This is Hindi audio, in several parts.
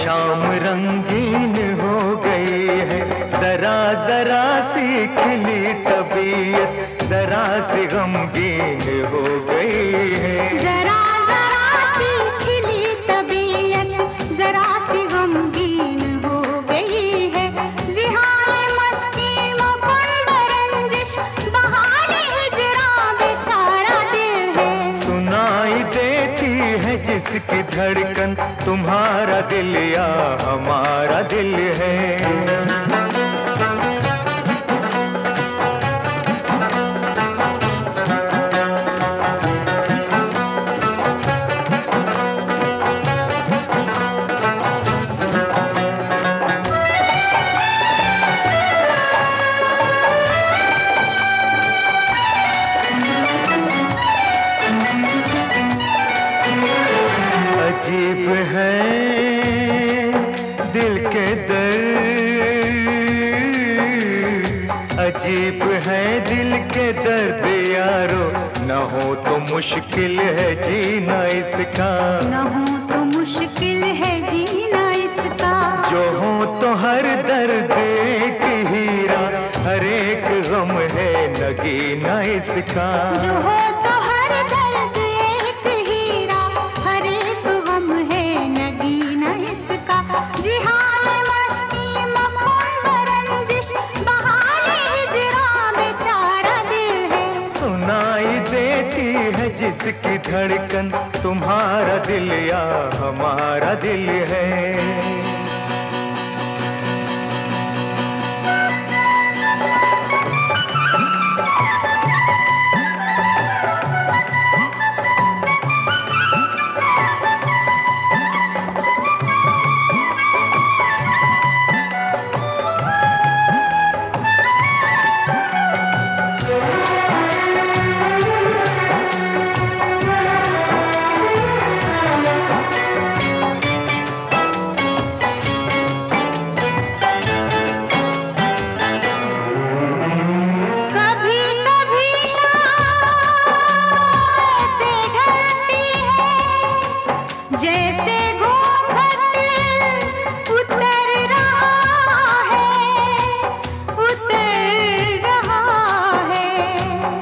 शाम रंगीन हो गई है, जरा जरा सी खिली तबीयत जरा सी गमगीन हो गई है। जरा जरा सी खिली तबीयत जरा सी गमगीन हो गई है। जिहाए मस्ती मुकुंद रंजिश बहारे हिजरा बेचारा दिल है। सुनाई देती है जिसकी धड़कन तुम्हारा दिल या हमारा दिल है। अजीब है दिल के दर्द, अजीब है दिल के दर्द यारो, न हो तो मुश्किल है जीना इसका। न हो तो मुश्किल है जीना इसका। जो हो तो हर दर्द एक हीरा, हर एक गम है नगीना इसका। जो हो तो हर दर्द एक हीरा, हर एक गम है नगीना इसका। जिहाए मस्ती मुकुंद रंजिश बहारे हिजरा बेचारा दिल है। सुनाई देती है जिसकी धड़कन तुम्हारा दिल या हमारा दिल है। जैसे घूंघट उतर रहा है, उतर रहा है।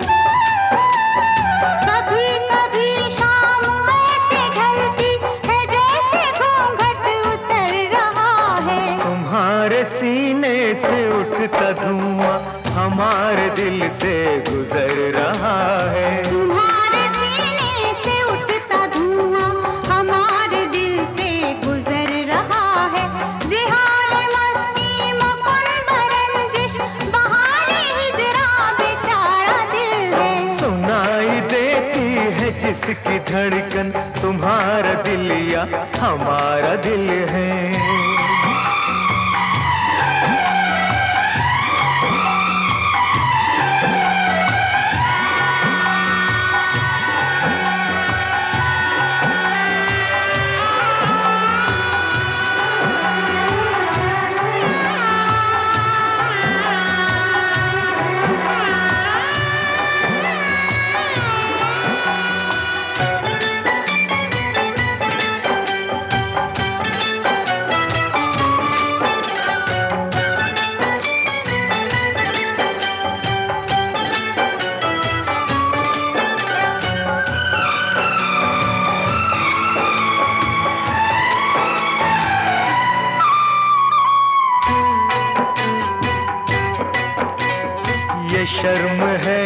कभी कभी शाम ऐसे ढलती है जैसे घूंघट उतर रहा है। तुम्हारे सीने से उठता धुआं हमारे दिल से गुजर रहा है। तुम्हारे सीने से उठता धुआं हमारे दिल से गुजर रहा है। जिहाए मस्ती मुकुंद रंजिश बहारे हिजरा बेचारा दिल है। सुनाई देती है जिसकी धड़कन तुम्हारा दिल या हमारा दिल है। ये शर्म है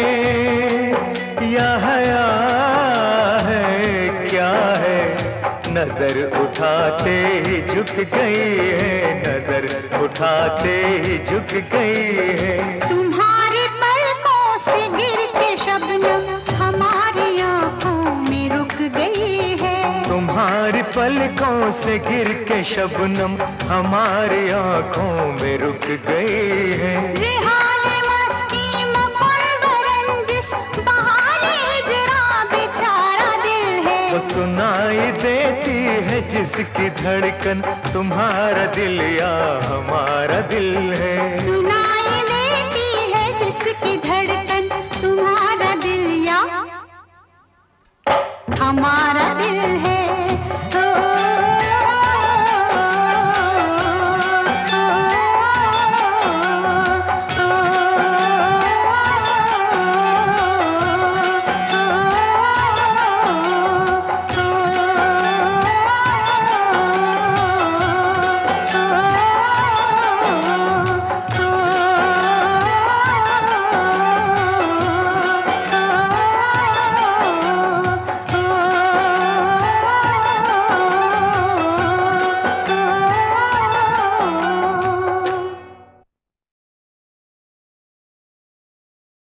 या हया है क्या है, नजर उठाते ही झुक गई है, नजर उठाते ही झुक गई है। तुम्हारी पलकों से गिर के शबनम हमारी आंखों में रुक गई है। तुम्हारी पलकों से गिर के शबनम हमारी आंखों में रुक गई है। जिहाए मस्ती मुकुंद रंजिश बहारे हिजरा बेचारा दिल है। वो सुनाई देती है जिसकी धड़कन तुम्हारा दिल या हमारा दिल है। सुनाई देती है जिसकी धड़कन तुम्हारा दिल या हमारा